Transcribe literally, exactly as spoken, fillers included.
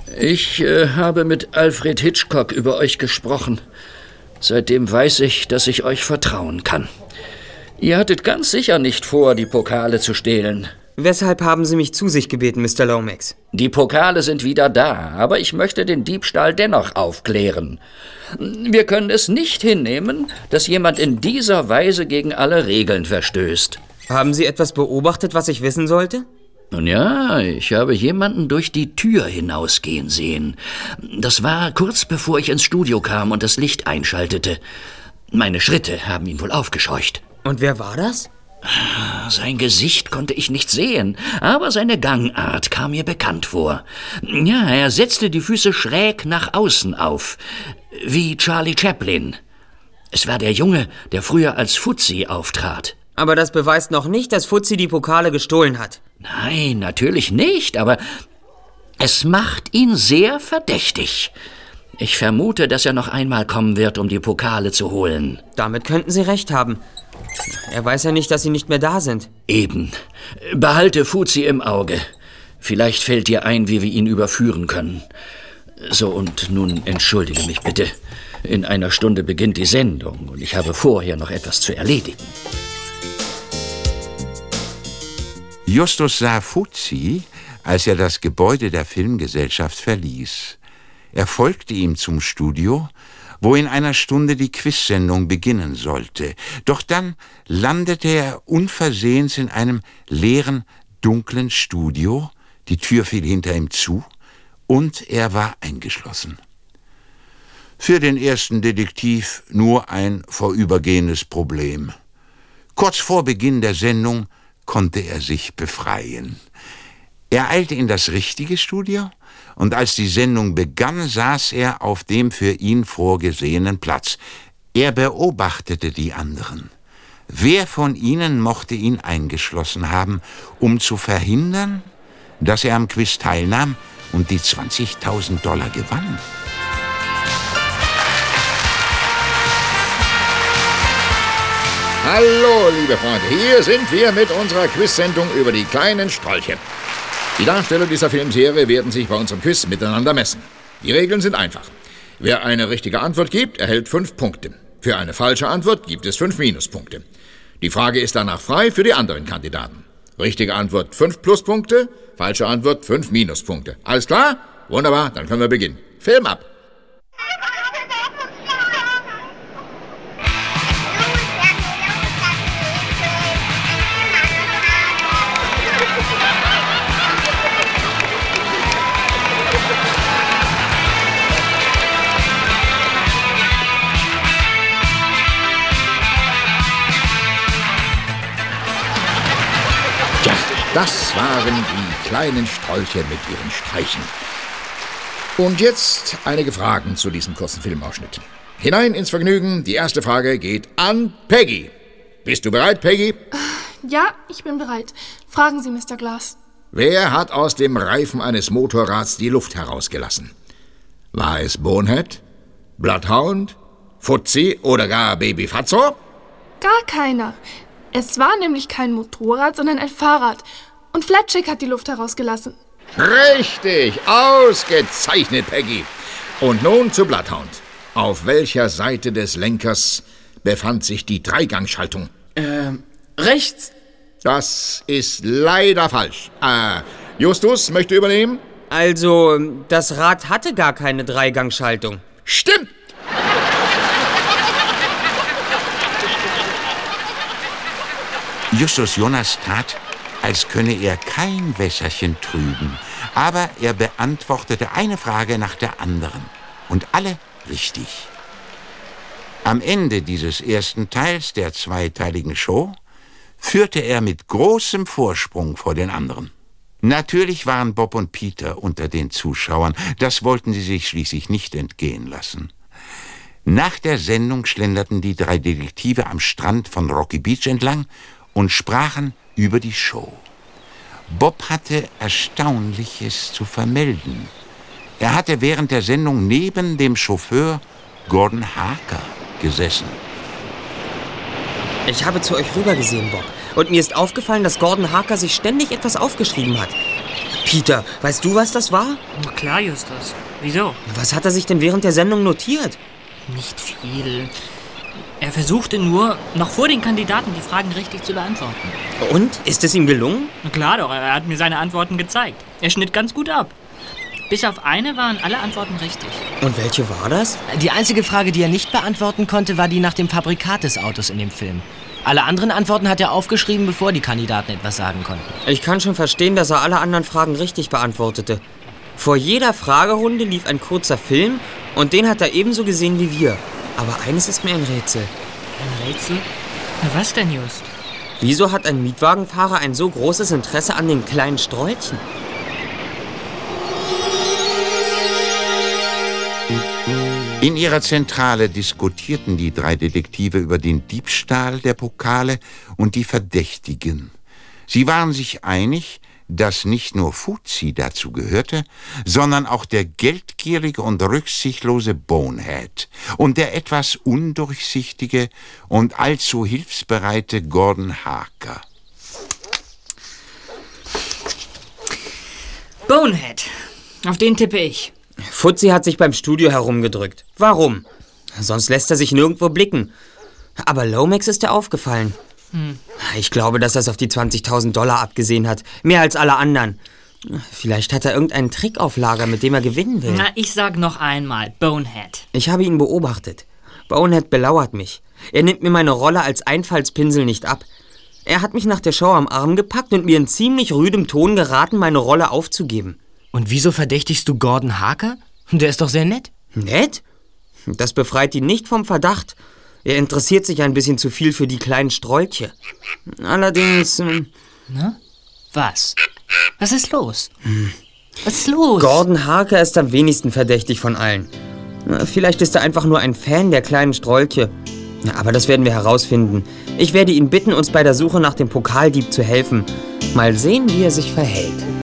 Ich äh, habe mit Alfred Hitchcock über euch gesprochen. Seitdem weiß ich, dass ich euch vertrauen kann. Ihr hattet ganz sicher nicht vor, die Pokale zu stehlen. Weshalb haben Sie mich zu sich gebeten, Mister Lomax? Die Pokale sind wieder da, aber ich möchte den Diebstahl dennoch aufklären. Wir können es nicht hinnehmen, dass jemand in dieser Weise gegen alle Regeln verstößt. Haben Sie etwas beobachtet, was ich wissen sollte? Nun ja, ich habe jemanden durch die Tür hinausgehen sehen. Das war kurz bevor ich ins Studio kam und das Licht einschaltete. Meine Schritte haben ihn wohl aufgescheucht. Und wer war das? Sein Gesicht konnte ich nicht sehen, aber seine Gangart kam mir bekannt vor. Ja, er setzte die Füße schräg nach außen auf, wie Charlie Chaplin. Es war der Junge, der früher als Fuzzi auftrat. Aber das beweist noch nicht, dass Fuzzi die Pokale gestohlen hat. Nein, natürlich nicht, aber es macht ihn sehr verdächtig. Ich vermute, dass er noch einmal kommen wird, um die Pokale zu holen. Damit könnten Sie recht haben. Er weiß ja nicht, dass Sie nicht mehr da sind. Eben. Behalte Fuzzi im Auge. Vielleicht fällt dir ein, wie wir ihn überführen können. So, und nun entschuldige mich bitte. In einer Stunde beginnt die Sendung und ich habe vorher noch etwas zu erledigen. Justus sah Fuzzi, als er das Gebäude der Filmgesellschaft verließ. Er folgte ihm zum Studio, wo in einer Stunde die Quizsendung beginnen sollte. Doch dann landete er unversehens in einem leeren, dunklen Studio, die Tür fiel hinter ihm zu und er war eingeschlossen. Für den ersten Detektiv nur ein vorübergehendes Problem. Kurz vor Beginn der Sendung konnte er sich befreien. Er eilte in das richtige Studio, und als die Sendung begann, saß er auf dem für ihn vorgesehenen Platz. Er beobachtete die anderen. Wer von ihnen mochte ihn eingeschlossen haben, um zu verhindern, dass er am Quiz teilnahm und die zwanzigtausend Dollar gewann? Hallo, liebe Freunde, hier sind wir mit unserer Quiz-Sendung über die kleinen Strolche. Die Darsteller dieser Filmserie werden sich bei unserem Quiz miteinander messen. Die Regeln sind einfach. Wer eine richtige Antwort gibt, erhält fünf Punkte. Für eine falsche Antwort gibt es fünf Minuspunkte. Die Frage ist danach frei für die anderen Kandidaten. Richtige Antwort fünf Pluspunkte, falsche Antwort fünf Minuspunkte. Alles klar? Wunderbar, dann können wir beginnen. Film ab! Das waren die kleinen Strolche mit ihren Streichen. Und jetzt einige Fragen zu diesem kurzen Filmausschnitt. Hinein ins Vergnügen. Die erste Frage geht an Peggy. Bist du bereit, Peggy? Ja, ich bin bereit. Fragen Sie, Mister Glass. Wer hat aus dem Reifen eines Motorrads die Luft herausgelassen? War es Bonehead, Bloodhound, Fuzzi oder gar Baby Fatso? Gar keiner. Es war nämlich kein Motorrad, sondern ein Fahrrad. Und Flatcheck hat die Luft herausgelassen. Richtig, ausgezeichnet, Peggy. Und nun zu Bloodhound. Auf welcher Seite des Lenkers befand sich die Dreigangschaltung? Ähm, rechts. Das ist leider falsch. Äh, Justus möchte übernehmen? Also, das Rad hatte gar keine Dreigangschaltung. Stimmt! Justus Jonas tat, als könne er kein Wässerchen trüben. Aber er beantwortete eine Frage nach der anderen. Und alle richtig. Am Ende dieses ersten Teils der zweiteiligen Show führte er mit großem Vorsprung vor den anderen. Natürlich waren Bob und Peter unter den Zuschauern. Das wollten sie sich schließlich nicht entgehen lassen. Nach der Sendung schlenderten die drei Detektive am Strand von Rocky Beach entlang und sprachen über die Show. Bob hatte Erstaunliches zu vermelden. Er hatte während der Sendung neben dem Chauffeur Gordon Harker gesessen. Ich habe zu euch rübergesehen, Bob. Und mir ist aufgefallen, dass Gordon Harker sich ständig etwas aufgeschrieben hat. Peter, weißt du, was das war? Na klar, Justus. Wieso? Was hat er sich denn während der Sendung notiert? Nicht viel. Er versuchte nur, noch vor den Kandidaten die Fragen richtig zu beantworten. Und? Ist es ihm gelungen? Na klar doch, er hat mir seine Antworten gezeigt. Er schnitt ganz gut ab. Bis auf eine waren alle Antworten richtig. Und welche war das? Die einzige Frage, die er nicht beantworten konnte, war die nach dem Fabrikat des Autos in dem Film. Alle anderen Antworten hat er aufgeschrieben, bevor die Kandidaten etwas sagen konnten. Ich kann schon verstehen, dass er alle anderen Fragen richtig beantwortete. Vor jeder Fragerunde lief ein kurzer Film und den hat er ebenso gesehen wie wir. Aber eines ist mir ein Rätsel. Ein Rätsel? Na, was denn, Just? Wieso hat ein Mietwagenfahrer ein so großes Interesse an den kleinen Strolchen? In ihrer Zentrale diskutierten die drei Detektive über den Diebstahl der Pokale und die Verdächtigen. Sie waren sich einig, dass nicht nur Fuzzi dazu gehörte, sondern auch der geldgierige und rücksichtslose Bonehead und der etwas undurchsichtige und allzu hilfsbereite Gordon Harker. Bonehead. Auf den tippe ich. Fuzzi hat sich beim Studio herumgedrückt. Warum? Sonst lässt er sich nirgendwo blicken. Aber Lomax ist er aufgefallen. Hm. Ich glaube, dass er es auf die zwanzigtausend Dollar abgesehen hat. Mehr als alle anderen. Vielleicht hat er irgendeinen Trick auf Lager, mit dem er gewinnen will. Na, ich sag noch einmal, Bonehead. Ich habe ihn beobachtet. Bonehead belauert mich. Er nimmt mir meine Rolle als Einfallspinsel nicht ab. Er hat mich nach der Show am Arm gepackt und mir in ziemlich rüdem Ton geraten, meine Rolle aufzugeben. Und wieso verdächtigst du Gordon Harker? Der ist doch sehr nett. Nett? Das befreit ihn nicht vom Verdacht. Er interessiert sich ein bisschen zu viel für die kleinen Strolche. Allerdings... Ähm, Na? Was? Was ist los? Hm. Was ist los? Gordon Harker ist am wenigsten verdächtig von allen. Vielleicht ist er einfach nur ein Fan der kleinen Strolche. Aber das werden wir herausfinden. Ich werde ihn bitten, uns bei der Suche nach dem Pokaldieb zu helfen. Mal sehen, wie er sich verhält.